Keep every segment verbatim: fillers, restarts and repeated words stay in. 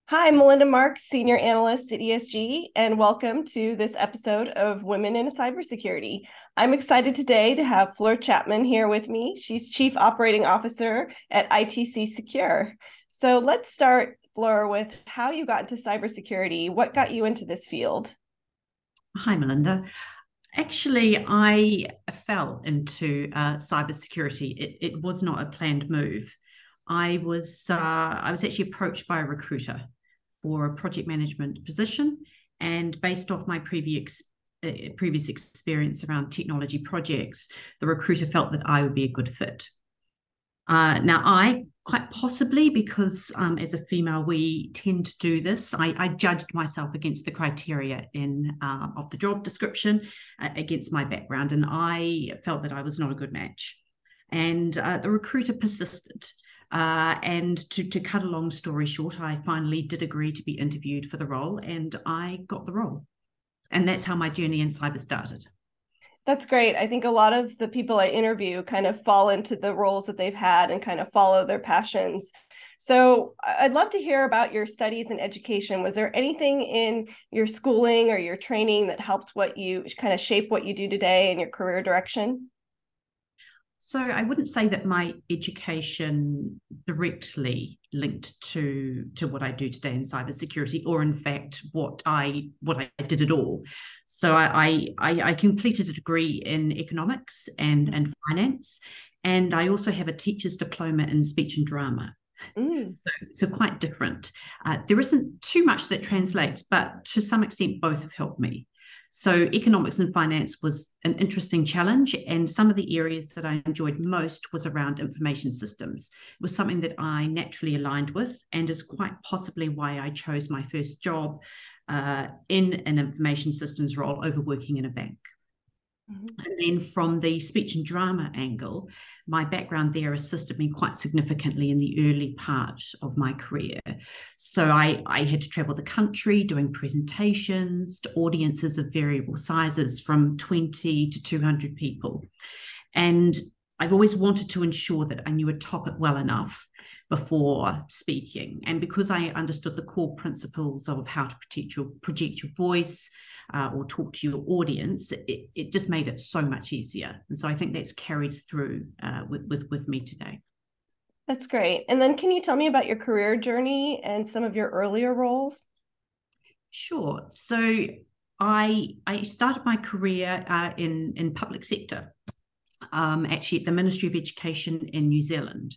Hi, Melinda Marks, Senior Analyst at E S G, and welcome to this episode of Women in Cybersecurity. I'm excited today to have Fleur Chapman here with me. She's Chief Operating Officer at I T C Secure. So let's start, Fleur, with how you got into cybersecurity. What got you into this field? Hi, Melinda. Actually, I fell into uh, cybersecurity. It, it was not a planned move. I was uh, I was actually approached by a recruiter for a project management position, and based off my previous uh, previous experience around technology projects, the recruiter felt that I would be a good fit. Uh, now, I quite possibly, because um, as a female, we tend to do this. I, I judged myself against the criteria in uh, of the job description, uh, against my background, and I felt that I was not a good match. And uh, the recruiter persisted. Uh, and to, to cut a long story short, I finally did agree to be interviewed for the role, and I got the role. And that's how my journey in cyber started. That's great. I think a lot of the people I interview kind of fall into the roles that they've had and kind of follow their passions. So I'd love to hear about your studies and education. Was there anything in your schooling or your training that helped what you kind of shape what you do today and your career direction? So I wouldn't say that my education directly linked to to what I do today in cybersecurity, or in fact what I what I did at all. So I I, I completed a degree in economics and and finance, and I also have a teacher's diploma in speech and drama. Mm. So, so quite different. Uh, there isn't too much that translates, but to some extent, both have helped me. So economics and finance was an interesting challenge, and some of the areas that I enjoyed most was around information systems. It was something that I naturally aligned with, and is quite possibly why I chose my first job uh, in an information systems role over working in a bank. Mm-hmm. And then from the speech and drama angle, my background there assisted me quite significantly in the early part of my career. So I, I had to travel the country doing presentations to audiences of variable sizes from twenty to two hundred people. And I've always wanted to ensure that I knew a topic well enough before speaking. And because I understood the core principles of how to protect your, project your voice, uh, or talk to your audience, it, it just made it so much easier. And so I think that's carried through uh, with, with, with me today. That's great. And then can you tell me about your career journey and some of your earlier roles? Sure. So I I started my career uh, in in public sector, um, actually at the Ministry of Education in New Zealand.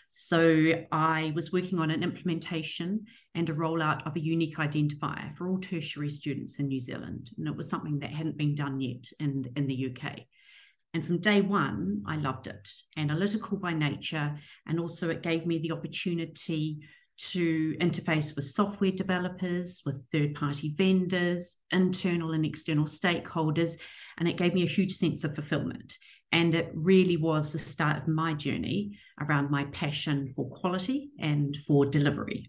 So I was working on an implementation and a rollout of a unique identifier for all tertiary students in New Zealand. And it was something that hadn't been done yet in, in the U K. And from day one, I loved it. Analytical by nature, and also it gave me the opportunity to interface with software developers, with third-party vendors, internal and external stakeholders, and it gave me a huge sense of fulfillment. And it really was the start of my journey around my passion for quality and for delivery.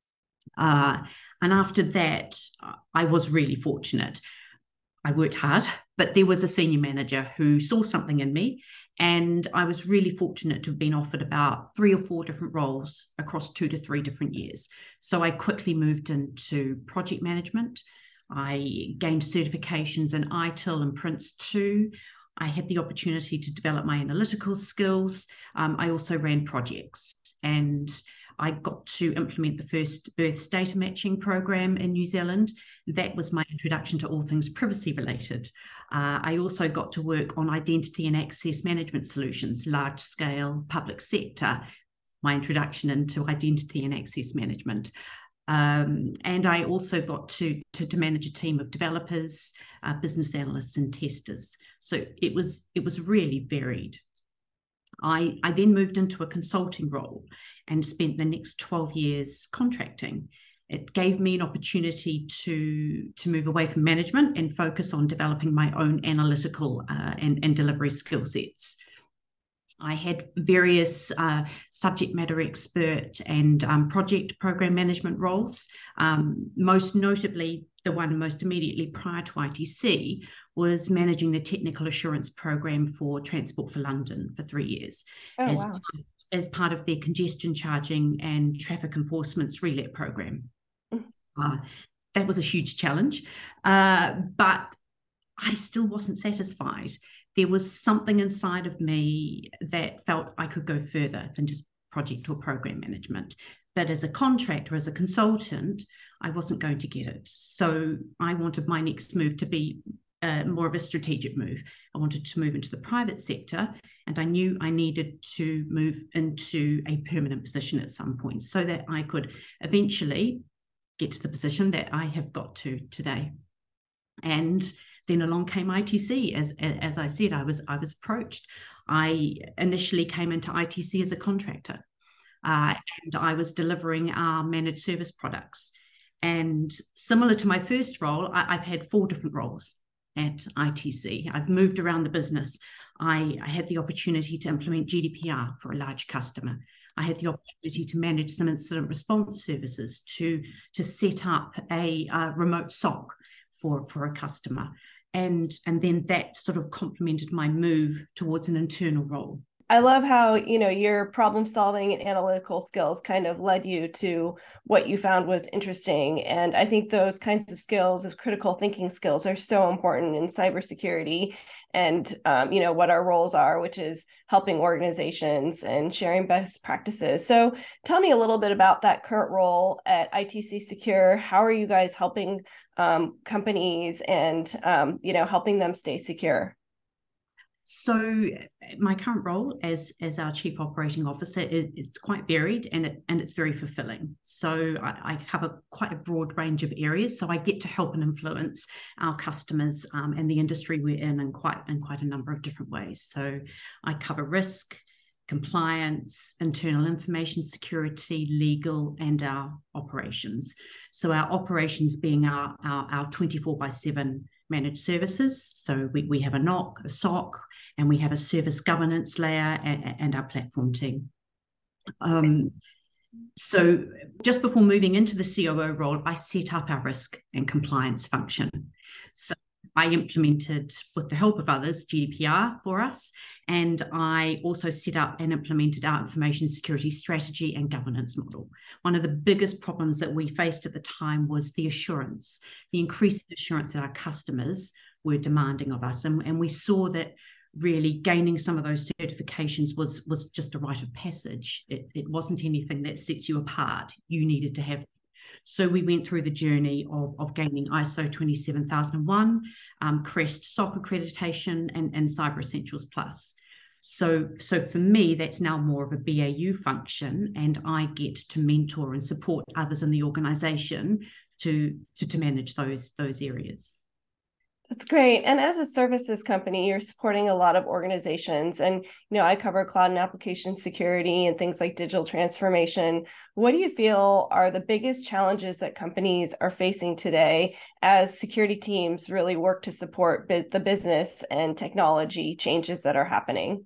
Uh, and after that, I was really fortunate. I worked hard, but there was a senior manager who saw something in me. And I was really fortunate to have been offered about three or four different roles across two to three different years. So I quickly moved into project management. I gained certifications in I T I L and Prince two. I had the opportunity to develop my analytical skills. Um, I also ran projects, and I got to implement the first births data matching program in New Zealand. That was my introduction to all things privacy related. Uh, I also got to work on identity and access management solutions, large scale public sector, my introduction into identity and access management. Um, and I also got to, to, to manage a team of developers, uh, business analysts, and testers. So it was it was really varied. I, I then moved into a consulting role and spent the next twelve years contracting. It gave me an opportunity to, to move away from management and focus on developing my own analytical uh, and, and delivery skill sets. I had various uh, subject matter expert and um, project program management roles. Um, most notably, the one most immediately prior to I T C was managing the technical assurance program for Transport for London for three years Oh, as, wow. as part of their congestion charging and traffic enforcement's RELET program. Uh, that was a huge challenge, uh, but I still wasn't satisfied. There was something inside of me that felt I could go further than just project or program management. But as a contractor, as a consultant, I wasn't going to get it. So I wanted my next move to be uh, more of a strategic move. I wanted to move into the private sector, and I knew I needed to move into a permanent position at some point so that I could eventually get to the position that I have got to today. And then along came I T C. As, as I said, I was, I was approached. I initially came into I T C as a contractor, uh, and I was delivering our managed service products. And similar to my first role, I, I've had four different roles at I T C. I've moved around the business. I, I had the opportunity to implement G D P R for a large customer. I had the opportunity to manage some incident response services, to, to set up a uh, remote S O C for, for a customer. And, and then that sort of complemented my move towards an internal role. I love how, you know, your problem solving and analytical skills kind of led you to what you found was interesting. And I think those kinds of skills, as critical thinking skills, are so important in cybersecurity and, um, you know, what our roles are, which is helping organizations and sharing best practices. So tell me a little bit about that current role at I T C Secure. How are you guys helping um, companies and, um, you know, helping them stay secure? So my current role as, as our Chief Operating Officer is it's quite varied, and it, and it's very fulfilling. So I, I cover quite a broad range of areas. So I get to help and influence our customers um, and the industry we're in in quite, in quite a number of different ways. So I cover risk, compliance, internal information security, legal, and our operations. So our operations being our, our, our twenty-four by seven managed services. So we, we have a N O C, a S O C, and we have a service governance layer and, and our platform team. Um, so just before moving into the C O O role, I set up our risk and compliance function. So I implemented, with the help of others, G D P R for us, and I also set up and implemented our information security strategy and governance model. One of the biggest problems that we faced at the time was the assurance, the increasing assurance that our customers were demanding of us. And, and we saw that really gaining some of those certifications was, was just a rite of passage. It, it wasn't anything that sets you apart. You needed to have. So we went through the journey of, of gaining I S O twenty-seven thousand one, um, CREST S O C accreditation, and, and Cyber Essentials Plus. So, so for me, that's now more of a B A U function, and I get to mentor and support others in the organisation to, to, to manage those, those areas. That's great. And as a services company, you're supporting a lot of organizations. And, you know, I cover cloud and application security and things like digital transformation. What do you feel are the biggest challenges that companies are facing today as security teams really work to support the business and technology changes that are happening?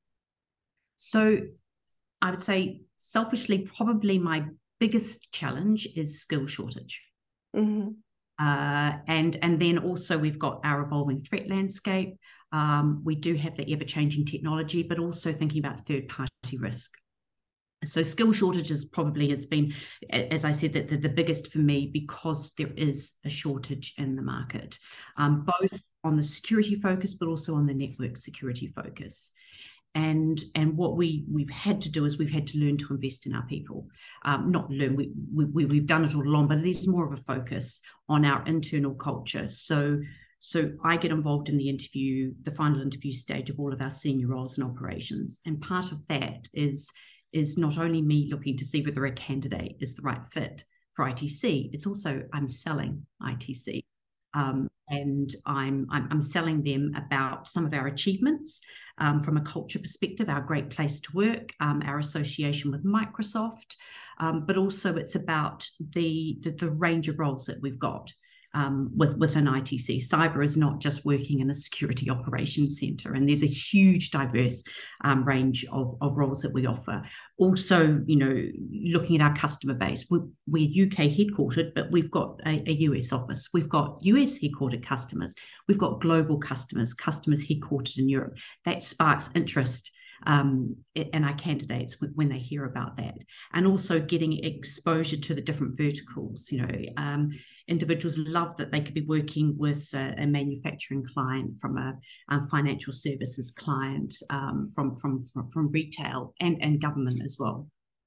So I would say selfishly, probably my biggest challenge is skill shortage. Mm-hmm. Uh, and, and then also we've got our evolving threat landscape. Um, we do have the ever-changing technology, but also thinking about third-party risk. So skill shortages probably has been, as I said, that the, the biggest for me, because there is a shortage in the market, um, both on the security focus, but also on the network security focus. And, and what we, we've had to do is we've had to learn to invest in our people. Um, not learn, we, we, we've done it all along, but it is more of a focus on our internal culture. So, so I get involved in the interview, the final interview stage of all of our senior roles and operations. And part of that is, is not only me looking to see whether a candidate is the right fit for I T C, it's also I'm selling I T C. Um, and I'm, I'm, I'm selling them about some of our achievements um, from a culture perspective, our great place to work, um, our association with Microsoft, um, but also it's about the, the, the range of roles that we've got um, with, within I T C. Cyber is not just working in a security operations centre, and there's a huge diverse um, range of, of roles that we offer. Also, you know, looking at our customer base, we're, we're U K headquartered, but we've got a, a U S office. We've got U S headquartered customers. We've got global customers, customers headquartered in Europe. That sparks interest um, and our candidates when they hear about that, and also getting exposure to the different verticals. You know, um, individuals love that they could be working with a, a manufacturing client, from a, a financial services client, um, from, from from from retail and and government as well.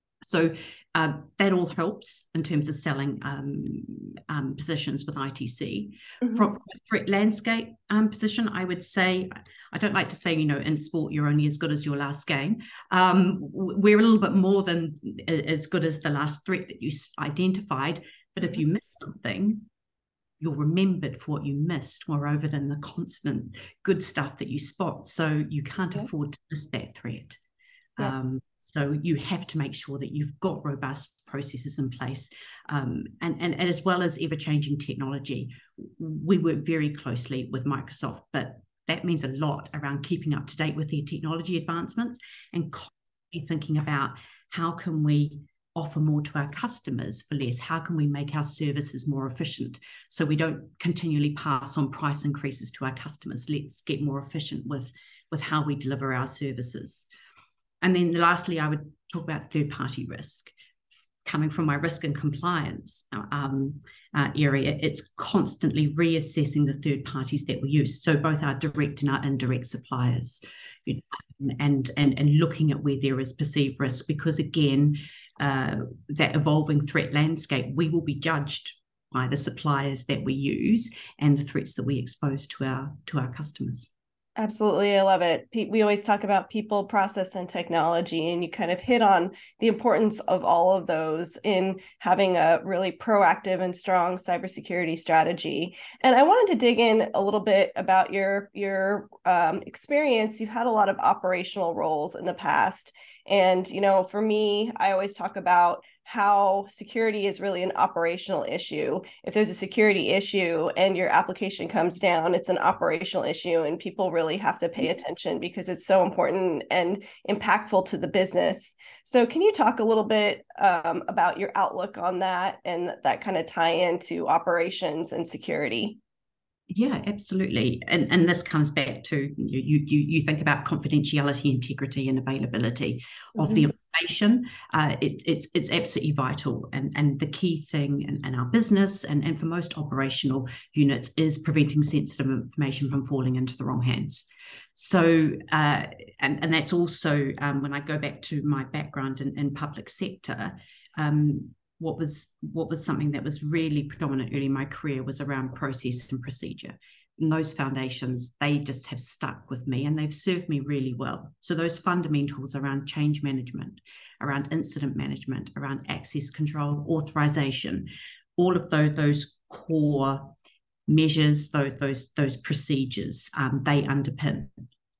So uh, that all helps in terms of selling um, um, positions with I T C. Mm-hmm. From, from a threat landscape um, position, I would say, I don't like to say, you know, in sport, you're only as good as your last game. Um, we're a little bit more than as good as the last threat that you identified. But if you miss something, you're remembered for what you missed, moreover than the constant good stuff that you spot. So you can't yeah. afford to miss that threat. Yeah. Um, so you have to make sure that you've got robust processes in place, um, and, and, and as well as ever-changing technology. We work very closely with Microsoft, but that means a lot around keeping up to date with their technology advancements and constantly thinking about how can we offer more to our customers for less? How can we make our services more efficient so we don't continually pass on price increases to our customers? Let's get more efficient with, with how we deliver our services. And then lastly, I would talk about third-party risk. Coming from my risk and compliance um, uh, area, it's constantly reassessing the third parties that we use. So both our direct and our indirect suppliers, you know, and, and, and looking at where there is perceived risk, because again, uh, that evolving threat landscape, we will be judged by the suppliers that we use and the threats that we expose to our, to our customers. Absolutely. I love it. We always talk about people, process, and technology, and you kind of hit on the importance of all of those in having a really proactive and strong cybersecurity strategy. And I wanted to dig in a little bit about your, your um, experience. You've had a lot of operational roles in the past. And, you know, for me, I always talk about how security is really an operational issue. If there's a security issue and your application comes down, it's an operational issue, and people really have to pay attention because it's so important and impactful to the business. So can you talk a little bit um, about your outlook on that and that kind of tie into operations and security? Yeah, absolutely. And and this comes back to you you you think about confidentiality, integrity, and availability mm-hmm. of the information. Uh, it, it's it's absolutely vital. And, and the key thing in, in our business and, and for most operational units is preventing sensitive information from falling into the wrong hands. So uh, and, and that's also um, when I go back to my background in, in public sector, um, what was what was something that was really predominant early in my career was around process and procedure. And those foundations, they just have stuck with me and they've served me really well. So those fundamentals around change management, around incident management, around access control, authorization, all of those, those core measures, those, those, those procedures, um, they underpin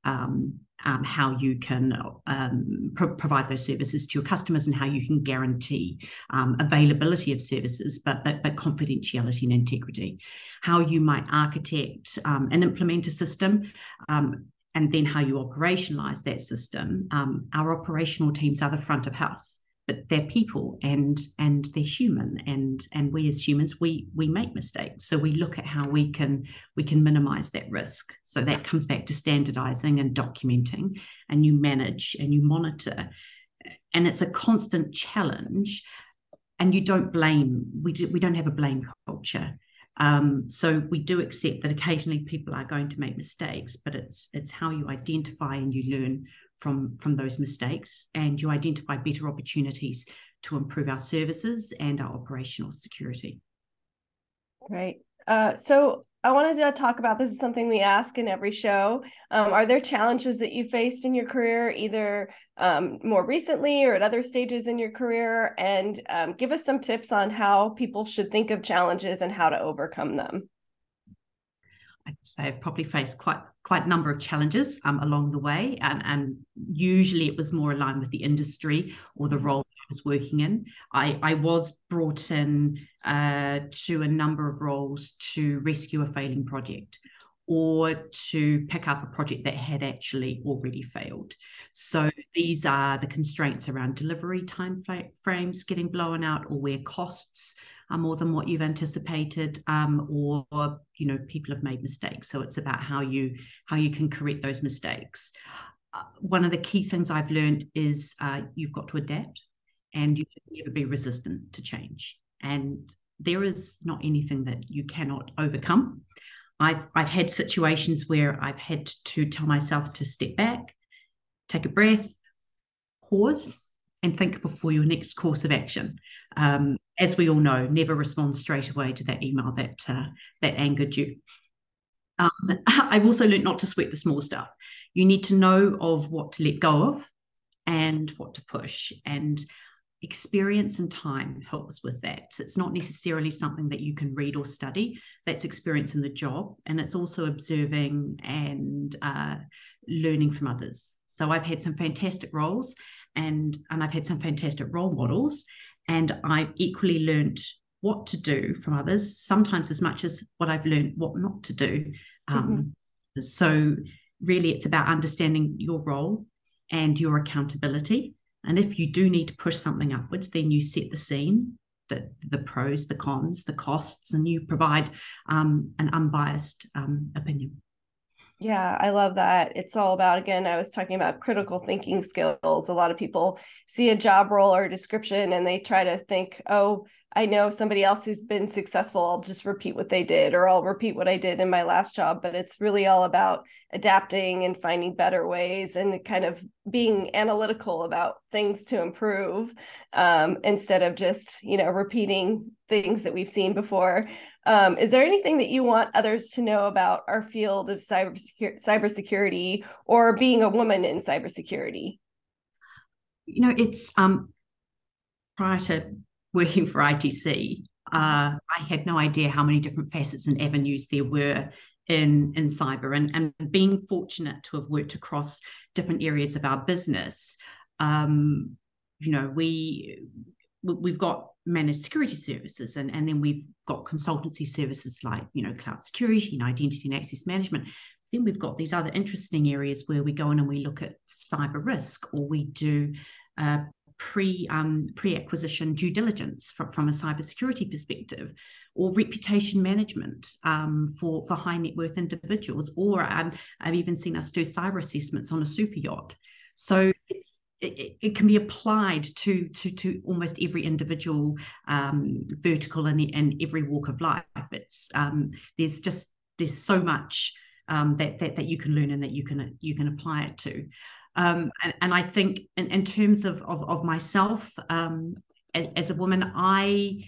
um, Um, how you can um, pro provide those services to your customers and how you can guarantee um, availability of services, but, but, but confidentiality and integrity. How you might architect um, and implement a system, um, and then how you operationalize that system. Um, our operational teams are the front of house, but they're people and and they're human, and and we as humans we we make mistakes. So we look at how we can we can minimize that risk. So that comes back to standardizing and documenting, and you manage and you monitor, and it's a constant challenge. And you don't blame. We do, we don't have a blame culture. Um, so we do accept that occasionally people are going to make mistakes, but it's it's how you identify and you learn from from those mistakes, and you identify better opportunities to improve our services and our operational security. Right. Uh, so I wanted to talk about, this is something we ask in every show. Um, are there challenges that you faced in your career, either um, more recently or at other stages in your career? And um, give us some tips on how people should think of challenges and how to overcome them. I'd say I've probably faced quite quite a number of challenges um, along the way, and, and usually it was more aligned with the industry or the role I was working in. I, I was brought in uh, to a number of roles to rescue a failing project or to pick up a project that had actually already failed. So these are the constraints around delivery time frames getting blown out, or where costs are more than what you've anticipated, um, or, or you know, people have made mistakes. So it's about how you how you can correct those mistakes. one of the key things I've learned is uh, you've got to adapt, and you should never be resistant to change. And there is not anything that you cannot overcome. I've I've had situations where I've had to tell myself to step back, take a breath, pause, and think before your next course of action. Um, as we all know, never respond straight away to that email that uh, that angered you. Um, I've also learned not to sweat the small stuff. You need to know of what to let go of and what to push. And experience and time helps with that. So it's not necessarily something that you can read or study. That's experience in the job. And it's also observing and uh, learning from others. So I've had some fantastic roles and, and I've had some fantastic role models. And I've equally learned what to do from others, sometimes as much as what I've learned what not to do. Um, mm-hmm. So really it's about understanding your role and your accountability. And if you do need to push something upwards, then you set the scene, the, the pros, the cons, the costs, and you provide um, an unbiased um, opinion. Yeah, I love that. It's all about, again, I was talking about critical thinking skills. A lot of people see a job role or description and they try to think, oh, I know somebody else who's been successful. I'll just repeat what they did, or I'll repeat what I did in my last job. But it's really all about adapting and finding better ways and kind of being analytical about things to improve, um, instead of just, you know, repeating things that we've seen before. Um, is there anything that you want others to know about our field of cybersecurity, cybersecurity or being a woman in cybersecurity? You know, it's um, prior to working for I T C, uh, I had no idea how many different facets and avenues there were in, in cyber. And, and being fortunate to have worked across different areas of our business, um, you know, we, we've got managed security services, and, and then we've got consultancy services like, you know, cloud security and identity and access management. Then we've got these other interesting areas where we go in and we look at cyber risk, or we do uh, pre um, pre-acquisition due diligence from, from a cybersecurity perspective, or reputation management um, for, for high net worth individuals, or um, I've even seen us do cyber assessments on a super yacht. So It, it can be applied to to to almost every individual um, vertical and in, in every walk of life. It's um, there's just there's so much um, that that that you can learn and that you can you can apply it to. Um, and, and I think in, in terms of of, of myself um, as, as a woman, I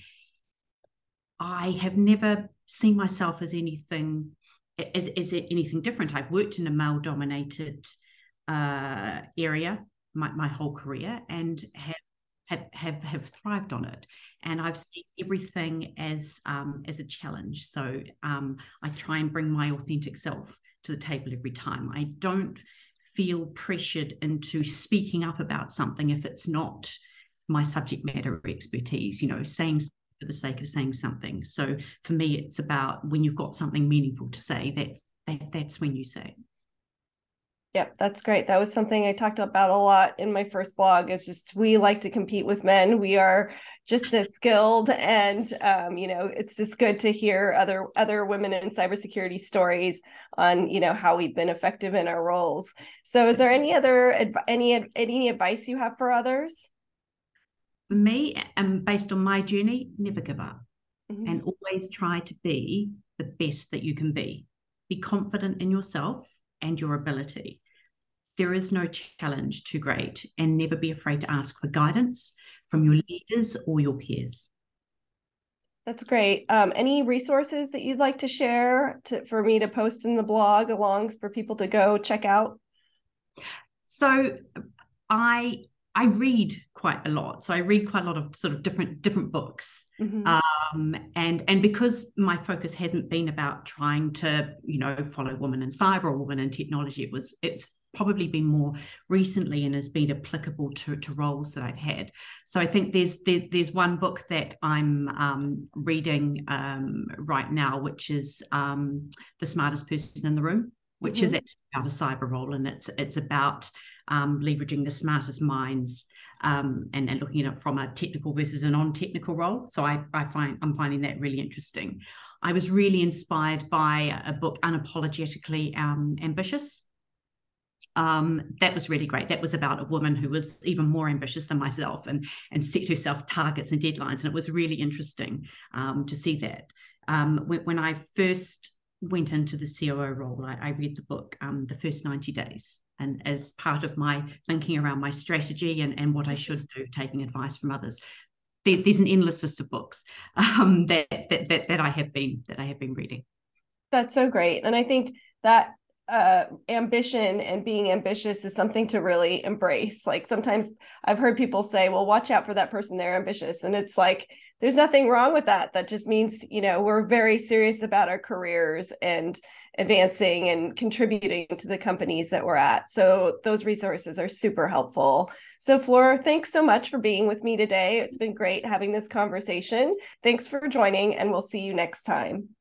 I have never seen myself as anything as, as anything different. I've worked in a male dominated uh, area My, my whole career, and have, have have have thrived on it. And I've seen everything as um, as a challenge. So um, I try and bring my authentic self to the table every time. I don't feel pressured into speaking up about something if it's not my subject matter expertise. You know, saying for the sake of saying something. So for me, it's about when you've got something meaningful to say. That's that that's when you say it. Yep, that's great. That was something I talked about a lot in my first blog. It's just, we like to compete with men. We are just as skilled, and um, you know, it's just good to hear other other women in cybersecurity stories on, you know, how we've been effective in our roles. So, is there any other any any advice you have for others? For me, and based on my journey, never give up, mm-hmm. and always try to be the best that you can be. Be confident in yourself and your ability. There is no challenge too great, and never be afraid to ask for guidance from your leaders or your peers. That's great. Um, any resources that you'd like to share to, for me to post in the blog along for people to go check out? So I I read quite a lot. So I read quite a lot of sort of different different books. Mm-hmm. Um, and and because my focus hasn't been about trying to, you know, follow women in cyber or women in technology, it was it's probably been more recently and has been applicable to, to roles that I've had. So I think there's there, there's one book that I'm um, reading um, right now, which is um, The Smartest Person in the Room, which mm-hmm. is actually about a cyber role, and it's it's about um, leveraging the smartest minds um, and, and looking at it from a technical versus a non-technical role. So I, I find I'm finding that really interesting. I was really inspired by a book, Unapologetically um, Ambitious. Um, that was really great. That was about a woman who was even more ambitious than myself and, and set herself targets and deadlines. And it was really interesting um, to see that. Um, when, when I first went into the C O O role, I, I read the book, um, The First ninety days. And as part of my thinking around my strategy and, and what I should do, taking advice from others, there, there's an endless list of books um, that, that, that, that I have been, that I have been reading. That's so great. And I think that uh, ambition and being ambitious is something to really embrace. Like sometimes I've heard people say, well, watch out for that person, they're ambitious. And it's like, there's nothing wrong with that. That just means, you know, we're very serious about our careers and advancing and contributing to the companies that we're at. So those resources are super helpful. So Fleur, thanks so much for being with me today. It's been great having this conversation. Thanks for joining, and we'll see you next time.